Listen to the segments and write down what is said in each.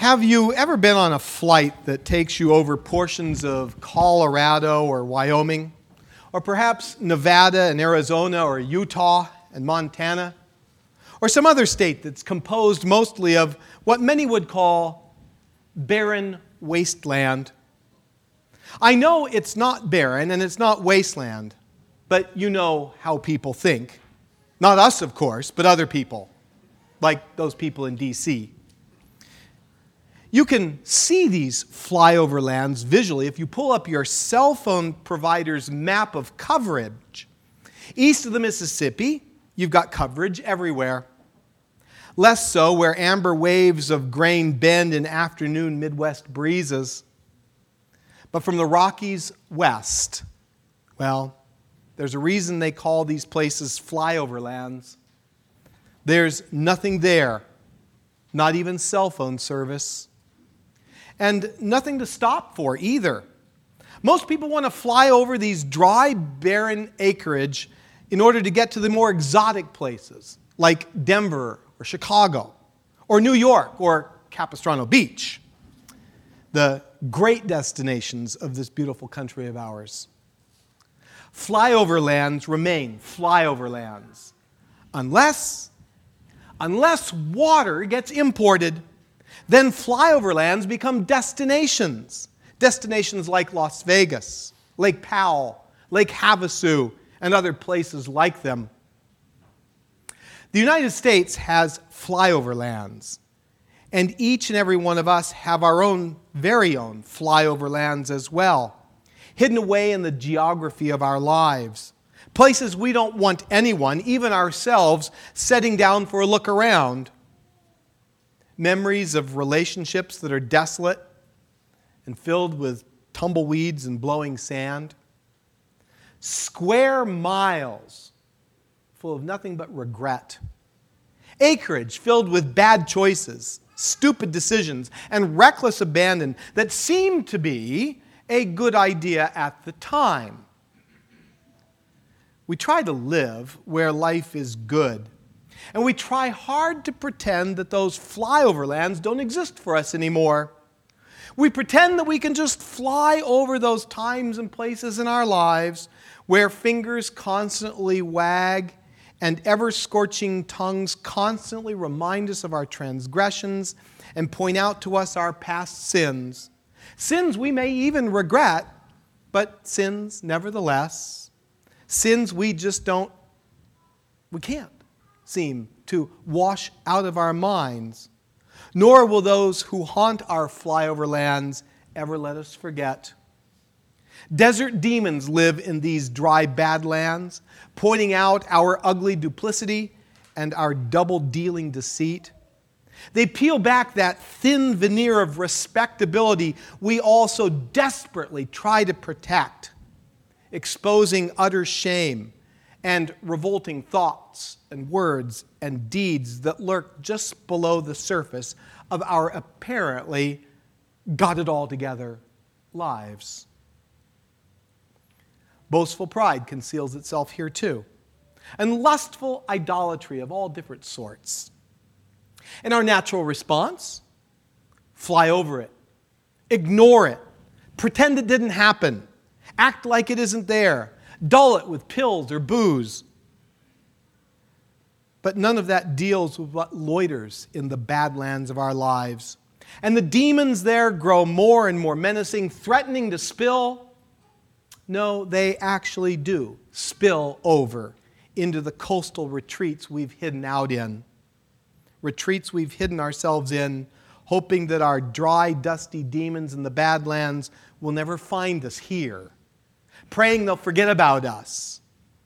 Have you ever been on a flight that takes you over portions of Colorado or Wyoming, or perhaps Nevada and Arizona or Utah and Montana, or some other state that's composed mostly of what many would call barren wasteland? I know it's not barren and it's not wasteland, but you know how people think. Not us, of course, but other people, like those people in D.C. You can see these flyover lands visually if you pull up your cell phone provider's map of coverage. East of the Mississippi, you've got coverage everywhere. Less so where amber waves of grain bend in afternoon Midwest breezes. But from the Rockies west, well, there's a reason they call these places flyover lands. There's nothing there, not even cell phone service. And nothing to stop for either. Most people want to fly over these dry, barren acreage in order to get to the more exotic places, like Denver or Chicago, or New York, or Capistrano Beach, the great destinations of this beautiful country of ours. Flyover lands remain flyover lands, unless water gets imported. Then flyover lands become destinations. Destinations like Las Vegas, Lake Powell, Lake Havasu, and other places like them. The United States has flyover lands, and each and every one of us have our own, very own flyover lands as well, hidden away in the geography of our lives. Places we don't want anyone, even ourselves, setting down for a look around. Memories of relationships that are desolate and filled with tumbleweeds and blowing sand. Square miles full of nothing but regret. Acreage filled with bad choices, stupid decisions, and reckless abandon that seemed to be a good idea at the time. We try to live where life is good. And we try hard to pretend that those flyover lands don't exist for us anymore. We pretend that we can just fly over those times and places in our lives where fingers constantly wag and ever-scorching tongues constantly remind us of our transgressions and point out to us our past sins. Sins we may even regret, but sins nevertheless. Sins we can't seem to wash out of our minds, nor will those who haunt our flyover lands ever let us forget. Desert demons live in these dry badlands, pointing out our ugly duplicity and our double-dealing deceit. They peel back that thin veneer of respectability we all so desperately try to protect, exposing utter shame and revolting thoughts and words and deeds that lurk just below the surface of our apparently got-it-all-together lives. Boastful pride conceals itself here too, and lustful idolatry of all different sorts. And our natural response? Fly over it, ignore it, pretend it didn't happen, act like it isn't there, dull it with pills or booze. But none of that deals with what loiters in the badlands of our lives. And the demons there grow more and more menacing, threatening to spill. No, they actually do spill over into the coastal retreats we've hidden out in. Retreats we've hidden ourselves in, hoping that our dry, dusty demons in the badlands will never find us here, praying they'll forget about us.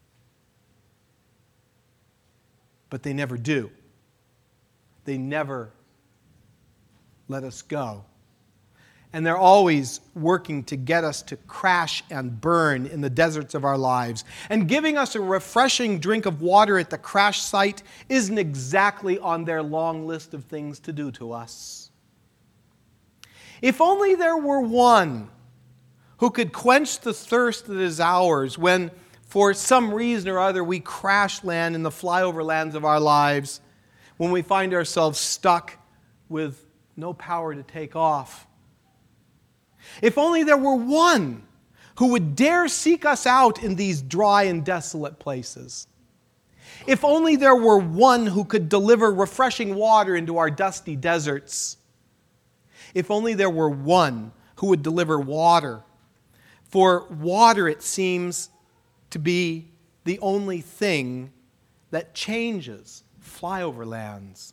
But they never do. They never let us go. And they're always working to get us to crash and burn in the deserts of our lives. And giving us a refreshing drink of water at the crash site isn't exactly on their long list of things to do to us. If only there were one who could quench the thirst that is ours when, for some reason or other, we crash land in the flyover lands of our lives, when we find ourselves stuck with no power to take off. If only there were one who would dare seek us out in these dry and desolate places. If only there were one who could deliver refreshing water into our dusty deserts. If only there were one who would deliver water. For water, it seems to be the only thing that changes flyover lands.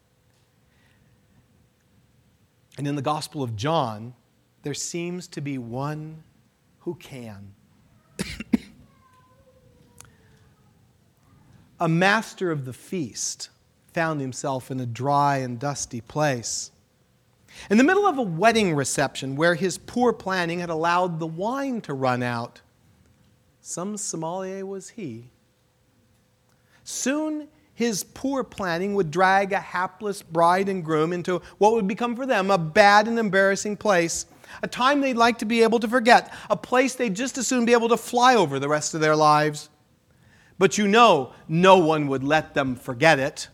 And in the Gospel of John, there seems to be one who can. A master of the feast found himself in a dry and dusty place. In the middle of a wedding reception where his poor planning had allowed the wine to run out. Some sommelier was he. Soon his poor planning would drag a hapless bride and groom into what would become for them a bad and embarrassing place, a time they'd like to be able to forget, a place they'd just as soon be able to fly over the rest of their lives. But you know, no one would let them forget it.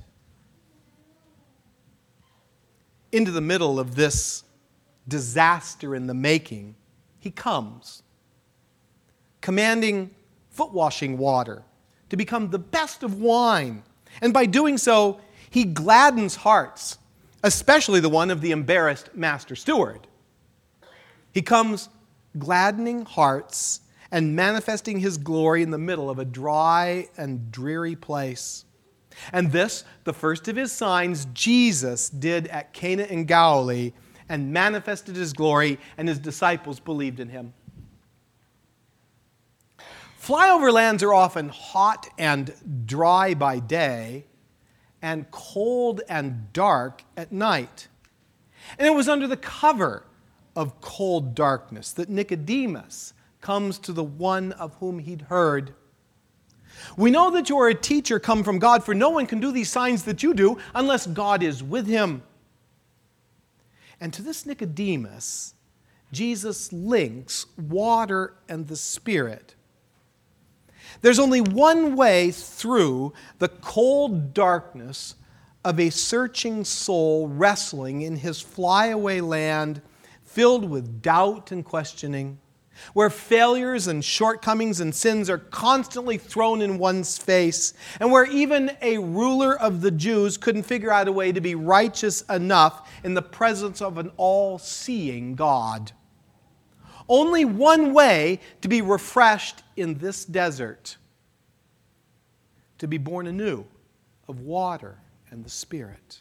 Into the middle of this disaster in the making, he comes, commanding foot washing water to become the best of wine. And by doing so, he gladdens hearts, especially the one of the embarrassed master steward. He comes gladdening hearts and manifesting his glory in the middle of a dry and dreary place. And this, the first of his signs, Jesus did at Cana in Galilee and manifested his glory, and his disciples believed in him. Flyover lands are often hot and dry by day and cold and dark at night. And it was under the cover of cold darkness that Nicodemus comes to the one of whom he'd heard. We know that you are a teacher come from God, for no one can do these signs that you do unless God is with him. And to this Nicodemus, Jesus links water and the Spirit. There's only one way through the cold darkness of a searching soul wrestling in his flyaway land filled with doubt and questioning, where failures and shortcomings and sins are constantly thrown in one's face, and where even a ruler of the Jews couldn't figure out a way to be righteous enough in the presence of an all-seeing God. Only one way to be refreshed in this desert: to be born anew of water and the Spirit.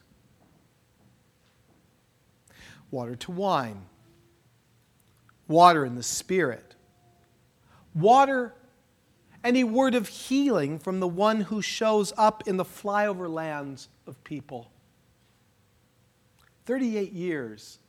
Water to wine. Water in the Spirit. Water and a word of healing from the one who shows up in the flyover lands of people. 38 years.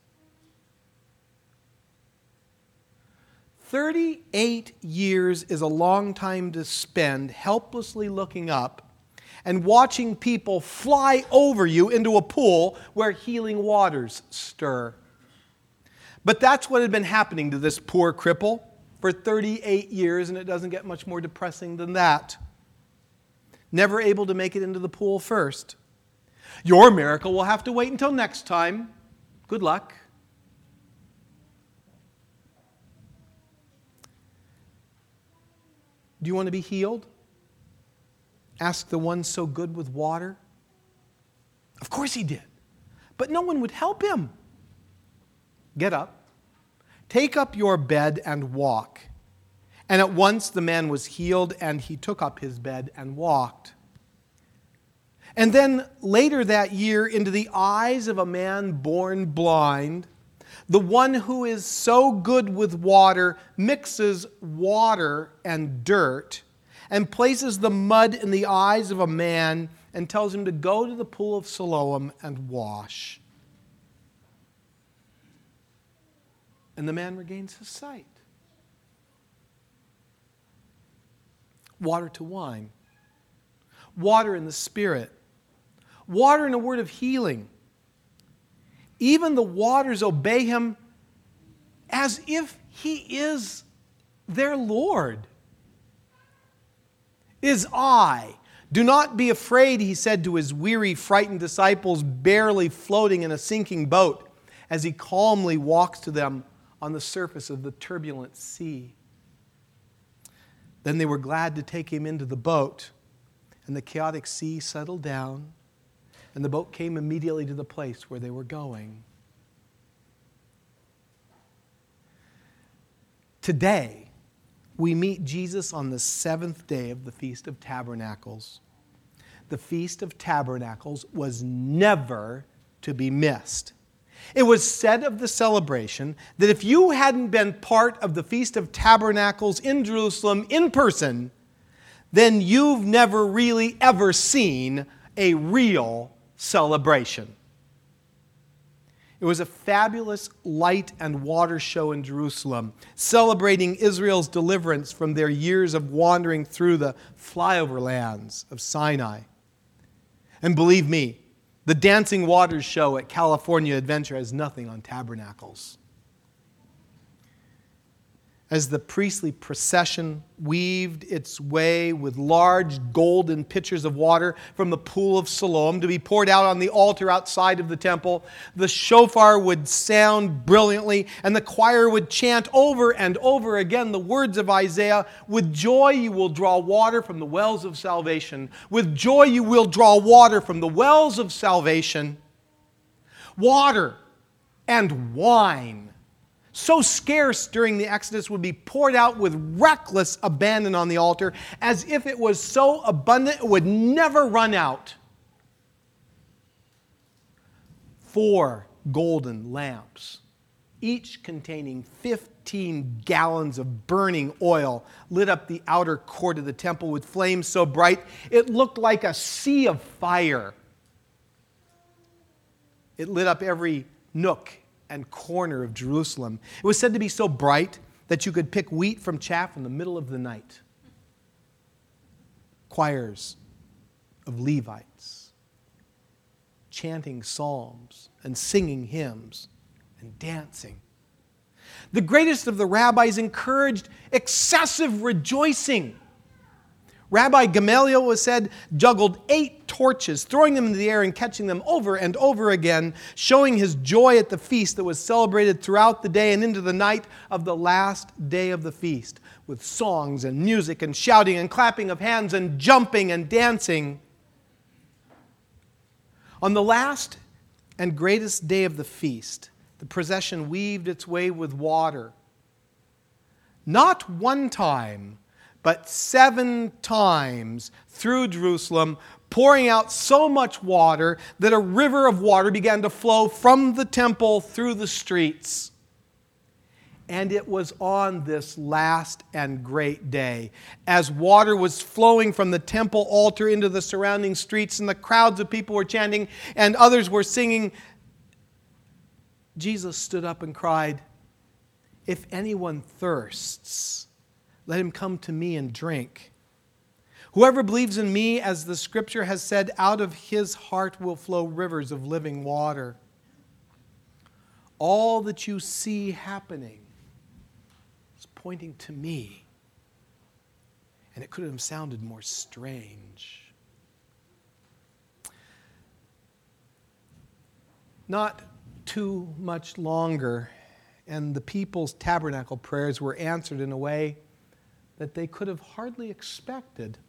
38 years is a long time to spend helplessly looking up and watching people fly over you into a pool where healing waters stir. But that's what had been happening to this poor cripple for 38 years, and it doesn't get much more depressing than that. Never able to make it into the pool first. Your miracle will have to wait until next time. Good luck. Do you want to be healed? Ask the one so good with water. Of course he did. But no one would help him. Get up, take up your bed and walk. And at once the man was healed, and he took up his bed and walked. And then later that year, into the eyes of a man born blind, the one who is so good with water mixes water and dirt and places the mud in the eyes of a man and tells him to go to the pool of Siloam and wash. And the man regains his sight. Water to wine. Water in the Spirit. Water in a word of healing. Even the waters obey him as if he is their Lord. Is I. Do not be afraid, he said to his weary, frightened disciples, barely floating in a sinking boat. as he calmly walks to them on the surface of the turbulent sea. Then they were glad to take him into the boat, and the chaotic sea settled down, and the boat came immediately to the place where they were going. Today, we meet Jesus on the seventh day of the Feast of Tabernacles. The Feast of Tabernacles was never to be missed. It was said of the celebration that if you hadn't been part of the Feast of Tabernacles in Jerusalem in person, then you've never really ever seen a real celebration. It was a fabulous light and water show in Jerusalem, celebrating Israel's deliverance from their years of wandering through the flyover lands of Sinai. And believe me, the Dancing Waters show at California Adventure has nothing on tabernacles. As the priestly procession weaved its way with large golden pitchers of water from the pool of Siloam to be poured out on the altar outside of the temple, the shofar would sound brilliantly and the choir would chant over and over again the words of Isaiah, "With joy you will draw water from the wells of salvation. With joy you will draw water from the wells of salvation." Water and wine, so scarce during the Exodus, would be poured out with reckless abandon on the altar, as if it was so abundant it would never run out. 4 golden lamps, each containing 15 gallons of burning oil, lit up the outer court of the temple with flames so bright it looked like a sea of fire. It lit up every nook and corner of Jerusalem. It was said to be so bright that you could pick wheat from chaff in the middle of the night. Choirs of Levites chanting psalms and singing hymns and dancing. The greatest of the rabbis encouraged excessive rejoicing. Rabbi Gamaliel was said juggled 8 torches, throwing them into the air and catching them over and over again, showing his joy at the feast that was celebrated throughout the day and into the night of the last day of the feast, with songs and music and shouting and clapping of hands and jumping and dancing. On the last and greatest day of the feast, the procession weaved its way with water. Not one time, but 7 times through Jerusalem, pouring out so much water that a river of water began to flow from the temple through the streets. And it was on this last and great day, as water was flowing from the temple altar into the surrounding streets, and the crowds of people were chanting, and others were singing, Jesus stood up and cried, "If anyone thirsts, let him come to me and drink. Whoever believes in me, as the scripture has said, out of his heart will flow rivers of living water." All that you see happening is pointing to me. And it couldn't have sounded more strange. Not too much longer, and the people's tabernacle prayers were answered in a way that they could have hardly expected.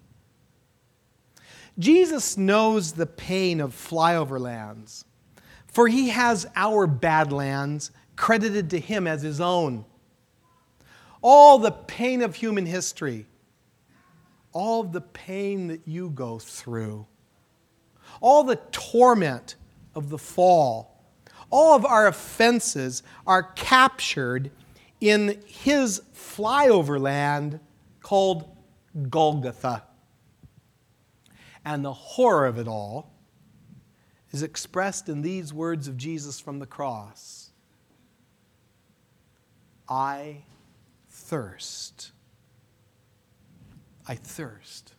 Jesus knows the pain of flyover lands, for he has our bad lands credited to him as his own. All the pain of human history, all the pain that you go through, all the torment of the fall, all of our offenses are captured in his flyover land called Golgotha. And the horror of it all is expressed in these words of Jesus from the cross. I thirst. I thirst.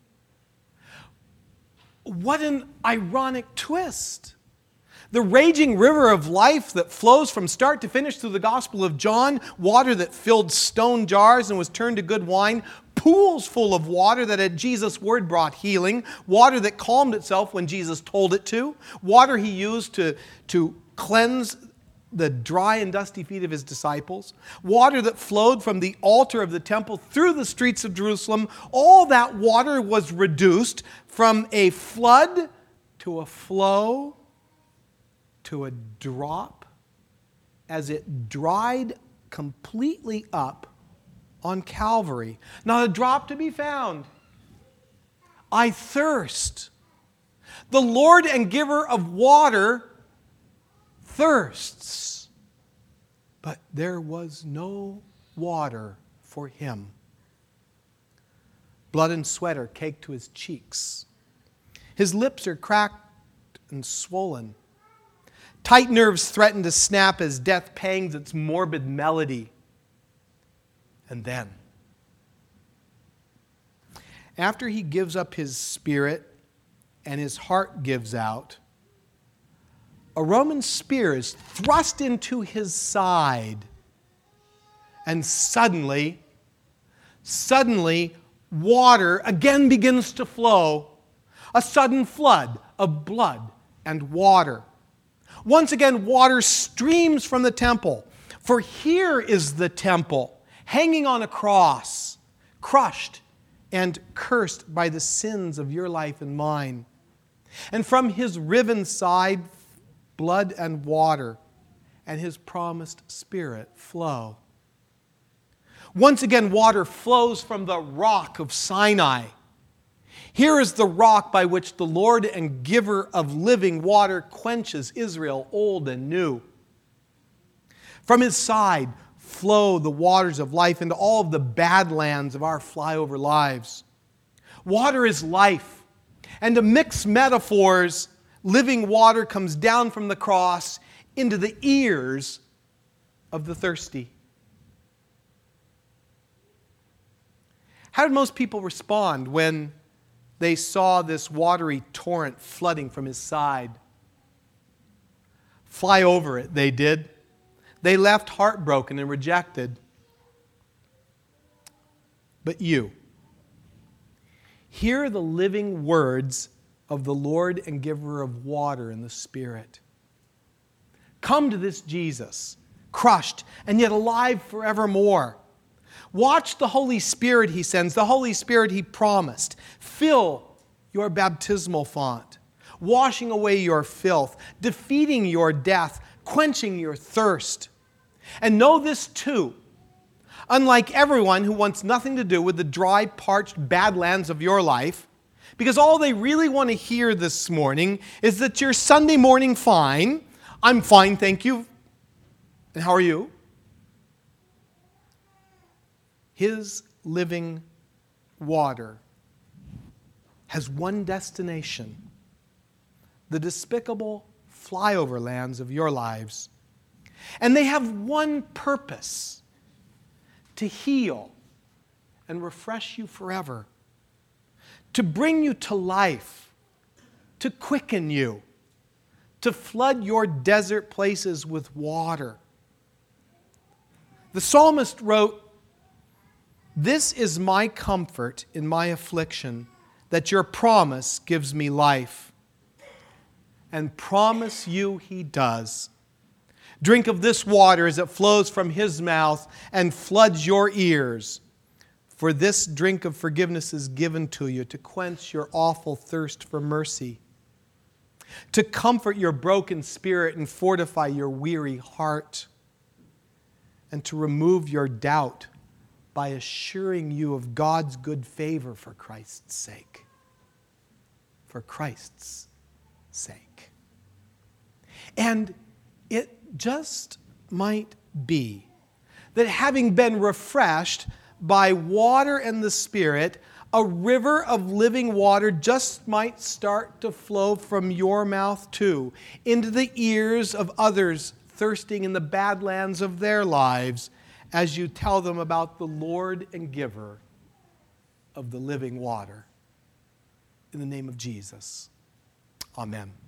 What an ironic twist. The raging river of life that flows from start to finish through the Gospel of John, water that filled stone jars and was turned to good wine, pools full of water that at Jesus' word brought healing, water that calmed itself when Jesus told it to, water he used to cleanse the dry and dusty feet of his disciples, water that flowed from the altar of the temple through the streets of Jerusalem. All that water was reduced from a flood to a flow to a drop as it dried completely up on Calvary. Not a drop to be found. I thirst. The Lord and giver of water thirsts. But there was no water for him. Blood and sweat are caked to his cheeks. His lips are cracked and swollen. Tight nerves threaten to snap as death pangs its morbid melody. And then, after he gives up his spirit and his heart gives out, a Roman spear is thrust into his side. And suddenly, water again begins to flow. A sudden flood of blood and water. Once again, water streams from the temple. For here is the temple, hanging on a cross, crushed and cursed by the sins of your life and mine. And from his riven side, blood and water and his promised Spirit flow. Once again, water flows from the rock of Sinai. Here is the rock by which the Lord and giver of living water quenches Israel old and new. From his side flow the waters of life into all of the badlands of our flyover lives. Water is life. And to mix metaphors, living water comes down from the cross into the ears of the thirsty. How did most people respond when they saw this watery torrent flooding from his side? Fly over it, they did. They left heartbroken and rejected. But you, hear the living words of the Lord and giver of water in the Spirit. Come to this Jesus, crushed and yet alive forevermore. Watch the Holy Spirit he sends, the Holy Spirit he promised. Fill your baptismal font, washing away your filth, defeating your death, quenching your thirst. And know this too, unlike everyone who wants nothing to do with the dry, parched badlands of your life, because all they really want to hear this morning is that you're Sunday morning fine. I'm fine, thank you. And how are you? His living water has one destination: the despicable flyover lands of your lives. And they have one purpose: to heal and refresh you forever, to bring you to life, to quicken you, to flood your desert places with water. The psalmist wrote, "This is my comfort in my affliction, that your promise gives me life." And promise you he does. Drink of this water as it flows from his mouth and floods your ears. For this drink of forgiveness is given to you to quench your awful thirst for mercy, to comfort your broken spirit and fortify your weary heart, and to remove your doubt by assuring you of God's good favor for Christ's sake. For Christ's sake. And it just might be that having been refreshed by water and the Spirit, a river of living water just might start to flow from your mouth too, into the ears of others thirsting in the badlands of their lives, as you tell them about the Lord and giver of the living water. In the name of Jesus, amen.